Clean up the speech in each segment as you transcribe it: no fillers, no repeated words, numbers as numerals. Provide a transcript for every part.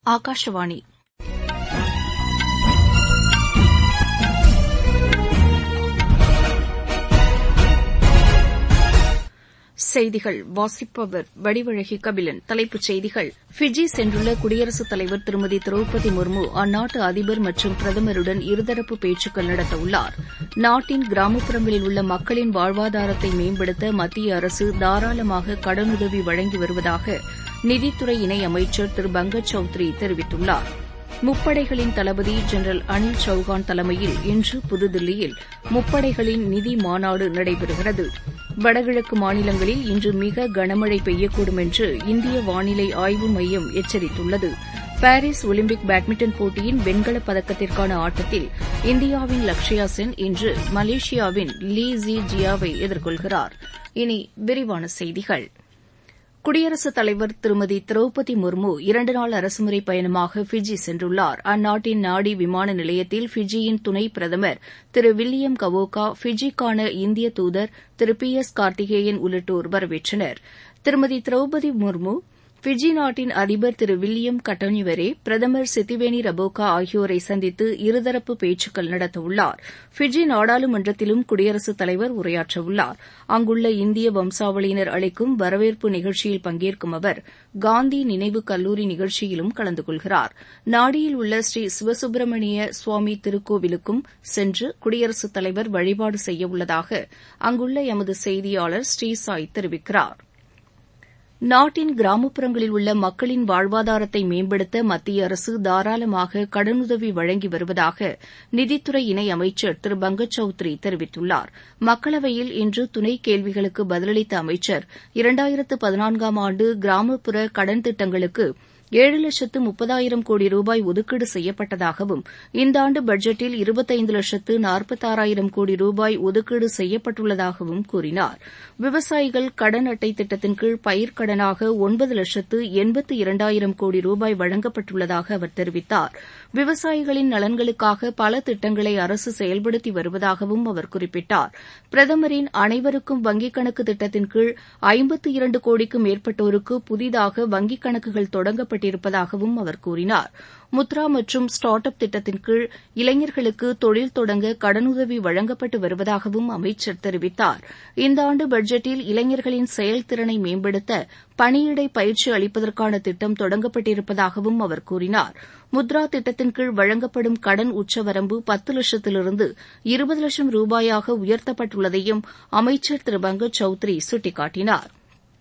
ஆகாஷவாணி செய்திகள் வாசிப்பவர் வடிவழகி கபிலன். தலைப்புச் செய்திகள். ஃபிஜி சென்றுள்ள குடியரசுத் தலைவர் திருமதி திரௌபதி முர்மு அந்நாட்டு அதிபர் மற்றும் பிரதமருடன் இருதரப்பு பேச்சுக்கள் நடத்தவுள்ளார். நாட்டின் கிராமப்புறங்களில் உள்ள மக்களின் வாழ்வாதாரத்தை மேம்படுத்த மத்திய அரசு தாராளமாக கடனுதவி வழங்கி வருவதாக நிதித்துறை இணையமைச்சர் திரு பங்கஜ் சௌத்ரி தெரிவித்துள்ளார். முப்படைகளின் தளபதி ஜெனரல் அனில் சௌஹான் தலைமையில் இன்று புதுதில்லியில் முப்படைகளின் நிதி மாநாடு நடைபெறுகிறது. வடகிழக்கு மாநிலங்களில் இன்று மிக கனமழை பெய்யக்கூடும் என்று இந்திய வானிலை ஆய்வு மையம் எச்சரித்துள்ளது. பாரீஸ் ஒலிம்பிக் பேட்மிண்டன் போட்டியின் வெண்கலப் பதக்கத்திற்கான ஆட்டத்தில் இந்தியாவின் லக்ஷயா சென் இன்று மலேசியாவின் லீ ஜி ஜியாவை எதிர்கொள்கிறார். இனி விரிவான செய்திகள். குடியரசுத் தலைவர் திருமதி திரௌபதி முர்மு 2 நாள் அரசுமுறை பயணமாக ஃபிஜி சென்றுள்ளார். அந்நாட்டின் நாடி விமான நிலையத்தில் ஃபிஜியின் துணை பிரதமர் திரு வில்லியம் கவோகா, ஃபிஜிக்கான இந்திய தூதர் திரு பி எஸ் கார்த்திகேயன் உள்ளிட்டோர் வரவேற்றனர். திருமதி திரௌபதி முர்மு ஃபிஜி நாட்டின் அதிபர் திரு வில்லியம் கட்டோனிவரே, பிரதமர் சித்திவேனி ரபோகா ஆகியோரை சந்தித்து இருதரப்பு பேச்சுக்கள் நடத்தவுள்ளார். ஃபிஜி நாடாளுமன்றத்திலும் குடியரசுத் தலைவர் உரையாற்றவுள்ளார். அங்குள்ள இந்திய வம்சாவளியினர் அளிக்கும் வரவேற்பு நிகழ்ச்சியில் பங்கேற்கும் அவர் காந்தி நினைவு கல்லூரி நிகழ்ச்சியிலும் கலந்து கொள்கிறார். நாடியில் உள்ள ஸ்ரீ சிவசுப்பிரமணிய சுவாமி திருக்கோவிலுக்கும் சென்று குடியரசுத் தலைவர் வழிபாடு செய்யவுள்ளதாக அங்குள்ள எமது செய்தியாளர் ஸ்ரீசாய் தெரிவிக்கிறார். நாட்டின் கிராமப்புறங்களில் உள்ள மக்களின் வாழ்வாதாரத்தை மேம்படுத்த மத்திய அரசு தாராளமாக கடனுதவி வழங்கி வருவதாக நிதித்துறை இணையமைச்சர் திரு பங்கஜ் சௌத்ரி தெரிவித்துள்ளார். மக்களவையில் இன்று துணை கேள்விகளுக்கு பதிலளித்த அமைச்சர் 2014ஆம் ஆண்டு கிராமப்புற கடன் திட்டங்களுக்கு 7,30,000 கோடி ரூபாய் ஒதுக்கீடு செய்யப்பட்டதாகவும் இந்த ஆண்டு பட்ஜெட்டில் 25,46,000 கோடி ரூபாய் ஒதுக்கீடு செய்யப்பட்டுள்ளதாகவும் கூறினார். விவசாயிகள் கடன் அட்டை திட்டத்தின் கீழ் பயிர்க்கடனாக 9,82,000 கோடி ரூபாய் வழங்கப்பட்டுள்ளதாக அவர் தெரிவித்தார். விவசாயிகளின் நலன்களுக்காக பல திட்டங்களை அரசு செயல்படுத்தி வருவதாகவும் அவர் குறிப்பிட்டார். பிரதமரின் அனைவருக்கும் வங்கிக் கணக்கு திட்டத்தின் கீழ் 52 கோடிக்கும் மேற்பட்டோருக்கு புதிதாக வங்கிக் கணக்குகள் தொடங்கப்பட்டிருப்பதாகவும் அவர் கூறினார். முத்ரா மற்றும் ஸ்டார்ட் அப் திட்டத்தின் கீழ் இளைஞர்களுக்கு தொழில் தொடங்க கடனுதவி வழங்கப்பட்டு வருவதாகவும் அமைச்சர் தெரிவித்தார். இந்த ஆண்டு பட்ஜெட்டில் இளைஞர்களின் செயல்திறனை மேம்படுத்த பணியிடை பயிற்சி அளிப்பதற்கான திட்டம் தொடங்கப்பட்டிருப்பதாகவும் அவர் கூறினார். முத்ரா திட்டத்தின் கீழ் வழங்கப்படும் கடன் உச்சவரம்பு 10 லட்சத்திலிருந்து 20 லட்சம் ரூபாயாக உயர்த்தப்பட்டுள்ளதையும் அமைச்சர் திரு பங்கஜ் சௌத்ரி சுட்டிக்காட்டினார்.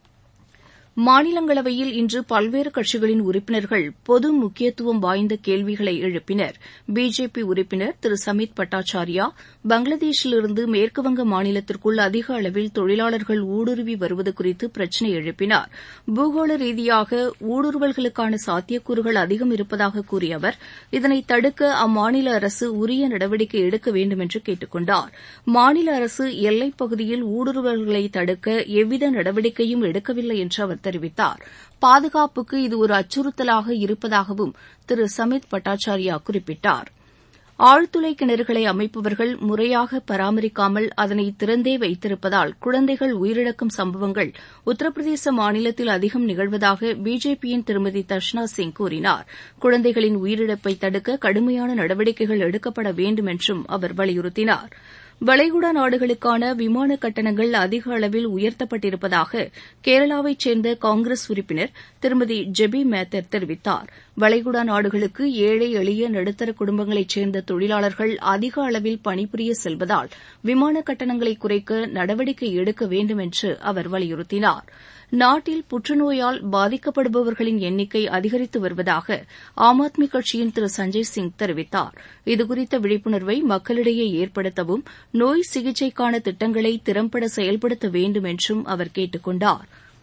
மாநிலங்களவையில் இன்று பல்வேறு கட்சிகளின் உறுப்பினர்கள் பொது முக்கியத்துவம் வாய்ந்த கேள்விகளை எழுப்பினர். பிஜேபி உறுப்பினர் திரு சமித் பட்டாச்சார்யா பங்களாதேஷிலிருந்து மேற்குவங்க மாநிலத்திற்குள் அதிக அளவில் தொழிலாளர்கள் ஊடுருவி வருவது குறித்து பிரச்சினை எழுப்பினார். பூகோள ரீதியாக ஊடுருவல்களுக்கான சாத்தியக்கூறுகள் அதிகம் இருப்பதாக கூறிய அவர் இதனை தடுக்க அம்மாநில அரசு உரிய நடவடிக்கை எடுக்க வேண்டும் என்று கேட்டுக் கொண்டார். மாநில அரசு எல்லைப் பகுதியில் ஊடுருவல்களை தடுக்க எவ்வித நடவடிக்கையும் எடுக்கவில்லை என்று அவர் தெரிவித்தார். பாதுகாப்புக்கு இது ஒரு அச்சுறுத்தலாக இருப்பதாகவும் திரு சமித் பட்டாச்சார்யா குறிப்பிட்டார். ஆழ்துளை கிணறுகளை அமைப்பவர்கள் முறையாக பராமரிக்காமல் அதனை திறந்தே வைத்திருப்பதால் குழந்தைகள் உயிரிழக்கும் சம்பவங்கள் உத்தரப்பிரதேச மாநிலத்தில் அதிகம் நிகழ்வதாக பிஜேபியின் திருமதி தர்ஷனா சிங் கூறினார். குழந்தைகளின் உயிரிழப்பை தடுக்க கடுமையான நடவடிக்கைகள் எடுக்கப்பட வேண்டும் என்றும் அவர் வலியுறுத்தினார். வளைகுடா நாடுகளுக்கான விமான கட்டணங்கள் அதிக அளவில் உயர்த்தப்பட்டிருப்பதாக கேரளாவைச் சேர்ந்த காங்கிரஸ் உறுப்பினர் திருமதி ஜெபி மேத்தர் தெரிவித்தார். வளைகுடா நாடுகளுக்கு ஏழை எளிய நடுத்தர குடும்பங்களைச் சேர்ந்த தொழிலாளர்கள் அதிக அளவில் பணிபுரிய செல்வதால் விமான கட்டணங்களை குறைக்க நடவடிக்கை எடுக்க வேண்டும் என்று அவர் வலியுறுத்தினார். நாட்டில் புற்றுநோயால் பாதிக்கப்படுபவர்களின் எண்ணிக்கை அதிகரித்து வருவதாக ஆம் ஆத்மி கட்சியின் திரு சஞ்சய் சிங் தெரிவித்தார். இதுகுறித்த விழிப்புணர்வை மக்களிடையே ஏற்படுத்தவும் நோய் சிகிச்சைக்கான திட்டங்களை திறம்பட செயல்படுத்த வேண்டும் என்றும் அவர் கேட்டுக் கொண்டார்.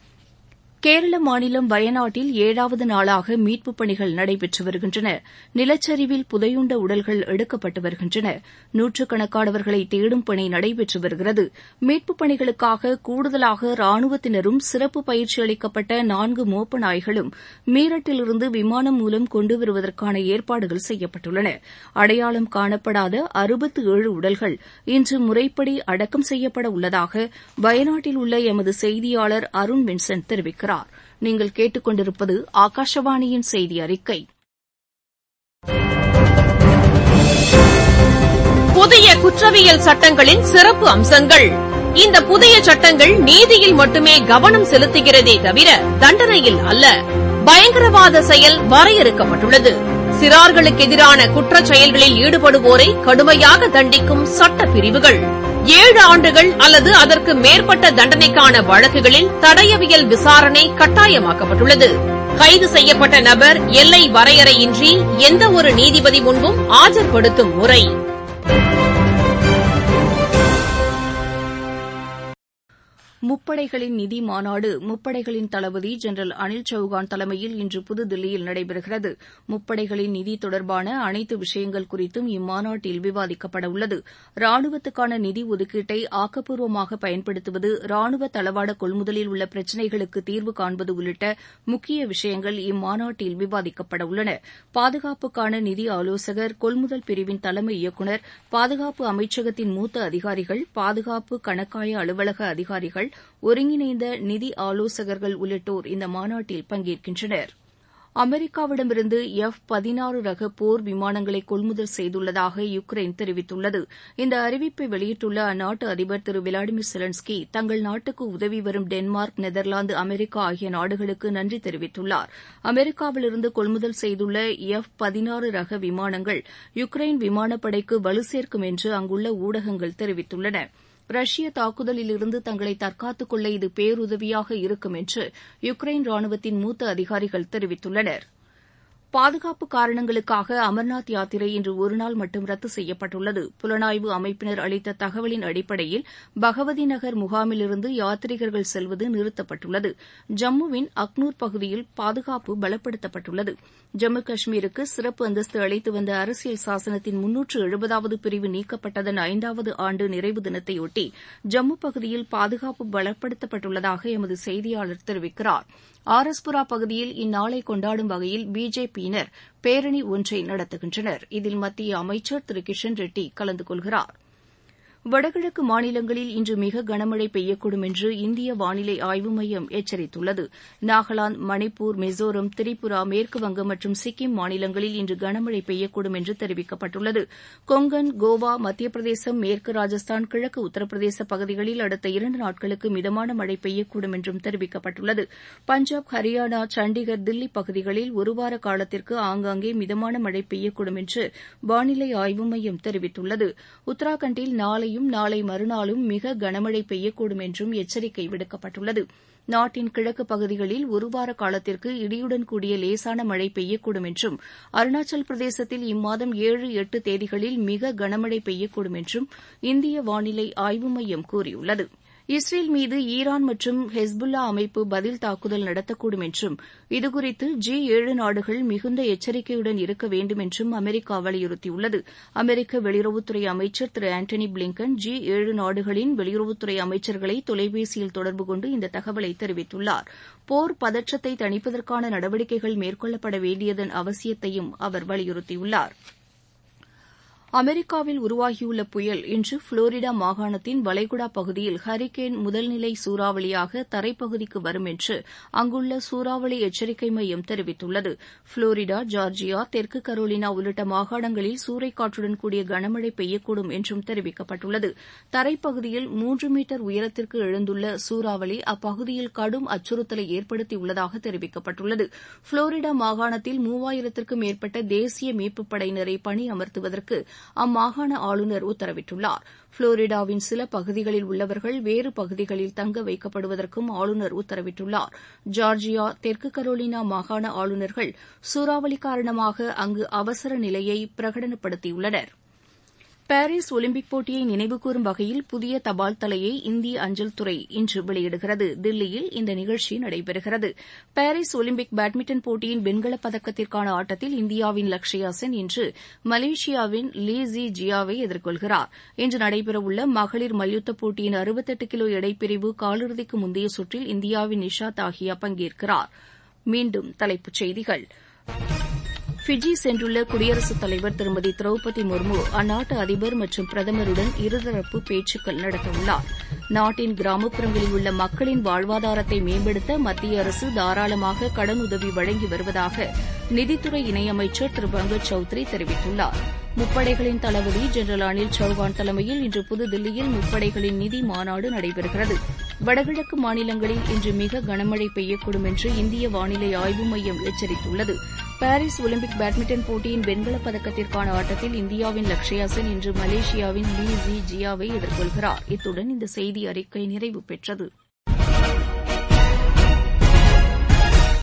கேரள மாநிலம் வயநாட்டில் 7வது நாளாக மீட்புப் பணிகள் நடைபெற்று வருகின்றன. நிலச்சரிவில் புதையுண்ட உடல்கள் எடுக்கப்பட்டு வருகின்றன. நூற்றுக்கணக்கானவர்களை தேடும் பணி நடைபெற்று வருகிறது. மீட்புப் பணிகளுக்காக கூடுதலாக ராணுவத்தினரும் சிறப்பு பயிற்சி அளிக்கப்பட்ட 4 மோப்ப நாய்களும் மீரட்டிலிருந்து விமானம் மூலம் கொண்டு வருவதற்கான ஏற்பாடுகள் செய்யப்பட்டுள்ளன. அடையாளம் காணப்படாத 67 உடல்கள் இன்று முறைப்படி அடக்கம் செய்யப்பட உள்ளதாக வயநாட்டில் உள்ள எமது செய்தியாளர் அருண் வின்சென்ட் தெரிவிக்கிறார். நீங்கள் கேட்டுக் கொண்டிருப்பது ஆகாஷவாணியின் செய்தி அறிக்கை. புதிய குற்றவியல் சட்டங்களின் சிறப்பு அம்சங்கள். இந்த புதிய சட்டங்கள் நீதியில் மட்டுமே கவனம் செலுத்துகிறதே தவிர தண்டனையில் அல்ல. பயங்கரவாத செயல் வரையறுக்கப்பட்டுள்ளது. சிறார்களுக்கு எதிரான குற்றச் செயல்களில் ஈடுபடுவோரை கடுமையாக தண்டிக்கும் சட்ட பிரிவுகள். 7 ஆண்டுகள் அல்லது அதற்கு மேற்பட்ட தண்டனைக்கான வழக்குகளில் தடயவியல் விசாரணை கட்டாயமாக்கப்பட்டுள்ளது. கைது செய்யப்பட்ட நபர் எல்லை வரையறையின்றி எந்தவொரு நீதிபதி முன்பும் ஆஜர்படுத்தும் முறை. முப்படைகளின் நிதி மாநாடு முப்படைகளின் தளபதி ஜெனரல் அனில் சௌகான் தலைமையில் இன்று புதுதில்லியில் நடைபெறுகிறது. முப்படைகளின் நிதி தொடர்பான அனைத்து விஷயங்கள் குறித்தும் இம்மாநாட்டில் விவாதிக்கப்பட உள்ளது. ராணுவத்துக்கான நிதி ஒதுக்கீட்டை ஆக்கப்பூர்வமாக பயன்படுத்துவது, ராணுவ தளவாட கொள்முதலில் உள்ள பிரச்சினைகளுக்கு தீர்வு காண்பது உள்ளிட்ட முக்கிய விஷயங்கள் இம்மாநாட்டில் விவாதிக்கப்பட உள்ளன. பாதுகாப்புக்கான நிதி ஆலோசகர், கொள்முதல் பிரிவின் தலைமை இயக்குநர், பாதுகாப்பு அமைச்சகத்தின் மூத்த அதிகாரிகள், பாதுகாப்பு கணக்காய அலுவலக அதிகாரிகள், ஒருங்கிணைந்த நிதி ஆலோசகர்கள் உள்ளிட்டோர் இந்த மாநாட்டில் பங்கேற்கின்றனர். அமெரிக்காவிடமிருந்து F-16 ரக போர் விமானங்களை கொள்முதல் செய்துள்ளதாக யுக்ரைன் தெரிவித்துள்ளது. இந்த அறிவிப்பை வெளியிட்டுள்ள அந்நாட்டு அதிபர் திரு விளாடிமிர் செலன்ஸ்கி, தங்கள் நாட்டுக்கு உதவி வரும் டென்மார்க், நெதர்லாந்து, அமெரிக்கா ஆகிய நாடுகளுக்கு நன்றி தெரிவித்துள்ளார். அமெரிக்காவிலிருந்து கொள்முதல் செய்துள்ள F-16 ரக விமானங்கள் யுக்ரைன் விமானப்படைக்கு வலு சேர்க்கும் என்று அங்குள்ள ஊடகங்கள் தெரிவித்துள்ளன. ரஷ்ய தாக்குதலிலிருந்து தங்களை தற்காத்துக் கொள்ள இது பேருதவியாக இருக்கும் என்று யுக்ரைன் ராணுவத்தின் மூத்த அதிகாரிகள் தெரிவித்துள்ளனர். பாதுகாப்பு காரணங்களுக்காக அமர்நாத் யாத்திரை இன்று ஒருநாள் மட்டும் ரத்து செய்யப்பட்டுள்ளது. புலனாய்வு அமைப்பினர் அளித்த தகவலின் அடிப்படையில் பகவதி நகர் முகாமிலிருந்து யாத்ரீகர்கள் செல்வது நிறுத்தப்பட்டுள்ளது. ஜம்முவின் அக்னூர் பகுதியில் பாதுகாப்பு பலப்படுத்தப்பட்டுள்ளது. ஜம்மு காஷ்மீருக்கு சிறப்பு அந்தஸ்து அளித்து வந்த அரசியல் சாசனத்தின் 370வது பிரிவு நீக்கப்பட்டதன் 5வது ஆண்டு நிறைவு தினத்தையொட்டி ஜம்மு பகுதியில் பாதுகாப்பு பலப்படுத்தப்பட்டுள்ளதாக எமது செய்தியாளர் தெரிவிக்கிறார். ஆர்எஸ்புரா பகுதியில் இந்நாளை கொண்டாடும் வகையில் பிஜேபியினர் பேரணி ஒன்றை நடத்துகின்றனர். இதில் மத்திய அமைச்சர் திரு கிஷன் ரெட்டி கலந்து கொள்கிறார். வடகிழக்கு மாநிலங்களில் இன்று மிக கனமழை பெய்யக்கூடும் என்று இந்திய வானிலை ஆய்வு மையம் எச்சரித்துள்ளது. நாகாலாந்து, மணிப்பூர், மிசோரம், திரிபுரா, மேற்குவங்கம் மற்றும் சிக்கிம் மாநிலங்களில் இன்று கனமழை பெய்யக்கூடும் என்று தெரிவிக்கப்பட்டுள்ளது. கொங்கன், கோவா, மத்திய பிரதேசம், மேற்கு ராஜஸ்தான், கிழக்கு உத்தரப்பிரதேச பகுதிகளில் அடுத்த 2 நாட்களுக்கு மிதமான மழை பெய்யக்கூடும் என்றும் தெரிவிக்கப்பட்டுள்ளது. பஞ்சாப், ஹரியானா, சண்டிகர், தில்லி பகுதிகளில் ஒருவார காலத்திற்கு ஆங்காங்கே மிதமான மழை பெய்யக்கூடும் என்று வானிலை ஆய்வு மையம் தெரிவித்துள்ளது. உத்தராகண்டில் நாளை நாளை மறுநாளும் மிக கனமழை பெய்யக்கூடும் என்றும் எச்சரிக்கை விடுக்கப்பட்டுள்ளது. நாட்டின் கிழக்கு பகுதிகளில் ஒருவார காலத்திற்கு இடியுடன் கூடிய லேசான மழை பெய்யக்கூடும் என்றும், அருணாச்சல பிரதேசத்தில் இம்மாதம் 7, 8 தேதிகளில் மிக கனமழை பெய்யக்கூடும் என்றும் இந்திய வானிலை ஆய்வு மையம் கூறியுள்ளது. இஸ்ரேல் மீது ஈரான் மற்றும் ஹெஸ்புல்லா அமைப்பு பதில் தாக்குதல் நடத்தக்கூடும் என்றும், இதுகுறித்து G7 நாடுகள் மிகுந்த எச்சரிக்கையுடன் இருக்க வேண்டும் என்றும் அமெரிக்கா வலியுறுத்தியுள்ளது. அமெரிக்க வெளியுறவுத்துறை அமைச்சர் திரு ஆண்டனி பிளிங்கன் G7 நாடுகளின் வெளியுறவுத்துறை அமைச்சர்களை தொலைபேசியில் தொடர்பு கொண்டு இந்த தகவலை தெரிவித்துள்ளார். போர் பதற்றத்தை தணிப்பதற்கான நடவடிக்கைகள் மேற்கொள்ளப்பட வேண்டியதன் அவசியத்தையும் அவர் வலியுறுத்தியுள்ளார். அமெரிக்காவில் உருவாகியுள்ள புயல் இன்று புளோரிடா மாகாணத்தின் வளைகுடா பகுதியில் ஹரிகேன் முதல்நிலை சூறாவளியாக தரைப்பகுதிக்கு வரும் என்று அங்குள்ள சூறாவளி எச்சரிக்கை மையம் தெரிவித்துள்ளது. புளோரிடா, ஜார்ஜியா, தெற்கு கரோலினா உள்ளிட்ட மாகாணங்களில் சூறைக்காற்றுடன் கூடிய கனமழை பெய்யக்கூடும் என்றும் தெரிவிக்கப்பட்டுள்ளது. தரைப்பகுதியில் 3 மீட்டர் உயரத்திற்கு எழுந்துள்ள சூறாவளி அப்பகுதியில் கடும் அச்சுறுத்தலை ஏற்படுத்தியுள்ளதாக தெரிவிக்கப்பட்டுள்ளது. புளோரிடா மாகாணத்தில் 3000த்திற்கும் மேற்பட்ட தேசிய மீட்புப் படையினரை பணியமர்த்துவதற்கு அம்மாகாண ஆளுநர் உத்தரவிட்டுள்ளார். புளோரிடாவின் சில பகுதிகளில் உள்ளவர்கள் வேறு பகுதிகளில் தங்க வைக்கப்படுவதற்கும் ஆளுநர் உத்தரவிட்டுள்ளார். ஜார்ஜியா, தெற்கு கரோலினா மாகாண ஆளுநர்கள் சூறாவளி காரணமாக அங்கு அவசர நிலையை பிரகடனப்படுத்தியுள்ளனர். பாரிஸ் ஒலிம்பிக் போட்டியை நினைவுகூரும் வகையில் புதிய தபால் தலையை இந்திய அஞ்சல் துறை இன்று வெளியிடுகிறது. தில்லியில் இந்த நிகழ்ச்சி நடைபெறுகிறது. பாரிஸ் ஒலிம்பிக் பேட்மிண்டன் போட்டியின் வெண்கலப் பதக்கத்திற்கான ஆட்டத்தில் இந்தியாவின் லக்ஷயா சென் இன்று மலேசியாவின் லீ ஜி ஜியாவை எதிர்கொள்கிறார். இன்று நடைபெறவுள்ள மகளிர் மல்யுத்தப் போட்டியின் 68 கிலோ எடைப்பிரிவு காலிறுதிக்கு முந்தைய சுற்றில் இந்தியாவின் நிஷா தாஹியா பங்கேற்கிறார். மீண்டும் தலைப்புச் செய்திகள். ஃபிஜி சென்றுள்ள குடியரசுத் தலைவர் திருமதி திரௌபதி முர்மு அந்நாட்டு அதிபர் மற்றும் பிரதமருடன் இருதரப்பு பேச்சுக்கள் நடத்தவுள்ளார். நாட்டின் கிராமப்புறங்களில் உள்ள மக்களின் வாழ்வாதாரத்தை மேம்படுத்த மத்திய அரசு தாராளமாக கடனுதவி வழங்கி வருவதாக நிதித்துறை இணையமைச்சர் திரு பங்கஜ் சௌத்ரி தெரிவித்துள்ளார். முப்படைகளின் தளபதி ஜெனரல் அனில் சௌஹான் தலைமையில் இன்று புதுதில்லியில் முப்படைகளின் நிதி மாநாடு நடைபெறுகிறது. வடகிழக்கு மாநிலங்களில் இன்று மிக கனமழை பெய்யக்கூடும் என்று இந்திய வானிலை ஆய்வு மையம் எச்சரித்துள்ளது. பாரிஸ் ஒலிம்பிக் பேட்மிண்டன் போட்டியின் வெண்கலப் பதக்கத்திற்கான ஆட்டத்தில் இந்தியாவின் லக்ஷயா சென் இன்று மலேசியாவின் லீ ஜி ஜியாவை எதிர்கொள்கிறார். இத்துடன் இந்த செய்தி அறிக்கை நிறைவு பெற்றது.